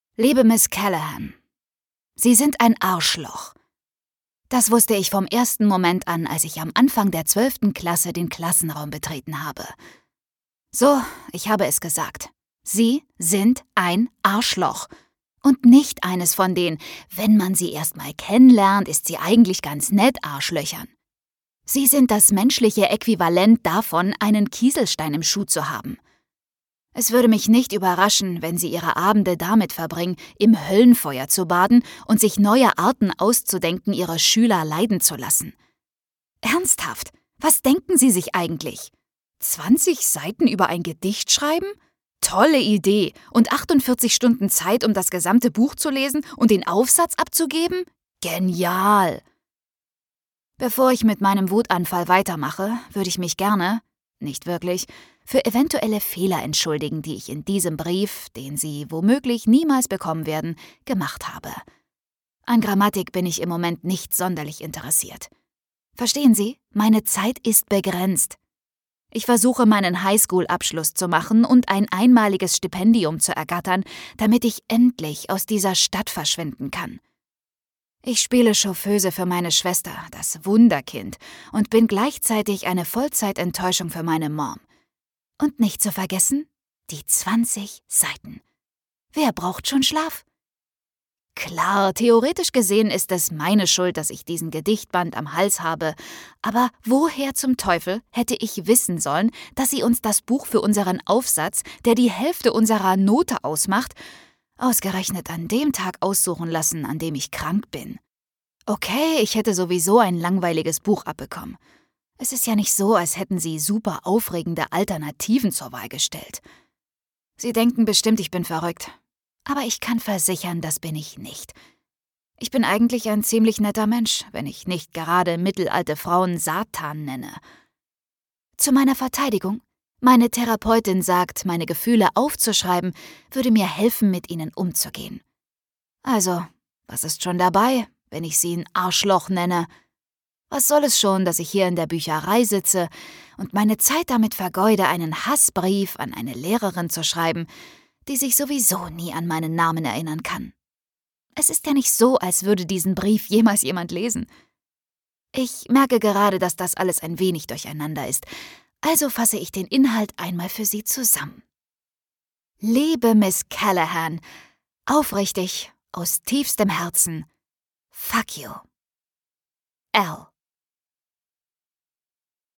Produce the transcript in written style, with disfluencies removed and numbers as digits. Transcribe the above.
Liebe Miss Callahan, Sie sind ein Arschloch. Das wusste ich vom ersten Moment an, als ich am Anfang der 12. Klasse den Klassenraum betreten habe. So, ich habe es gesagt. Sie sind ein Arschloch. Und nicht eines von den, wenn man sie erst mal kennenlernt, ist sie eigentlich ganz nett Arschlöchern. Sie sind das menschliche Äquivalent davon, einen Kieselstein im Schuh zu haben. Es würde mich nicht überraschen, wenn Sie Ihre Abende damit verbringen, im Höllenfeuer zu baden und sich neue Arten auszudenken, Ihre Schüler leiden zu lassen. Ernsthaft, was denken Sie sich eigentlich? 20 Seiten über ein Gedicht schreiben? Tolle Idee. Und 48 Stunden Zeit, um das gesamte Buch zu lesen und den Aufsatz abzugeben? Genial! Bevor ich mit meinem Wutanfall weitermache, würde ich mich gerne, nicht wirklich, für eventuelle Fehler entschuldigen, die ich in diesem Brief, den Sie womöglich niemals bekommen werden, gemacht habe. An Grammatik bin ich im Moment nicht sonderlich interessiert. Verstehen Sie, meine Zeit ist begrenzt. Ich versuche, meinen Highschool-Abschluss zu machen und ein einmaliges Stipendium zu ergattern, damit ich endlich aus dieser Stadt verschwinden kann. Ich spiele Chauffeuse für meine Schwester, das Wunderkind, und bin gleichzeitig eine Vollzeitenttäuschung für meine Mom. Und nicht zu vergessen, die 20 Seiten. Wer braucht schon Schlaf? Klar, theoretisch gesehen ist es meine Schuld, dass ich diesen Gedichtband am Hals habe, aber woher zum Teufel hätte ich wissen sollen, dass Sie uns das Buch für unseren Aufsatz, der die Hälfte unserer Note ausmacht, ausgerechnet an dem Tag aussuchen lassen, an dem ich krank bin? Okay, ich hätte sowieso ein langweiliges Buch abbekommen. Es ist ja nicht so, als hätten Sie super aufregende Alternativen zur Wahl gestellt. Sie denken bestimmt, ich bin verrückt. Aber ich kann versichern, das bin ich nicht. Ich bin eigentlich ein ziemlich netter Mensch, wenn ich nicht gerade mittelalte Frauen Satan nenne. Zu meiner Verteidigung: Meine Therapeutin sagt, meine Gefühle aufzuschreiben, würde mir helfen, mit ihnen umzugehen. Also, was ist schon dabei, wenn ich sie ein Arschloch nenne? Was soll es schon, dass ich hier in der Bücherei sitze und meine Zeit damit vergeude, einen Hassbrief an eine Lehrerin zu schreiben, die sich sowieso nie an meinen Namen erinnern kann. Es ist ja nicht so, als würde diesen Brief jemals jemand lesen. Ich merke gerade, dass das alles ein wenig durcheinander ist, also fasse ich den Inhalt einmal für Sie zusammen. Liebe Miss Callahan, aufrichtig, aus tiefstem Herzen, fuck you. L.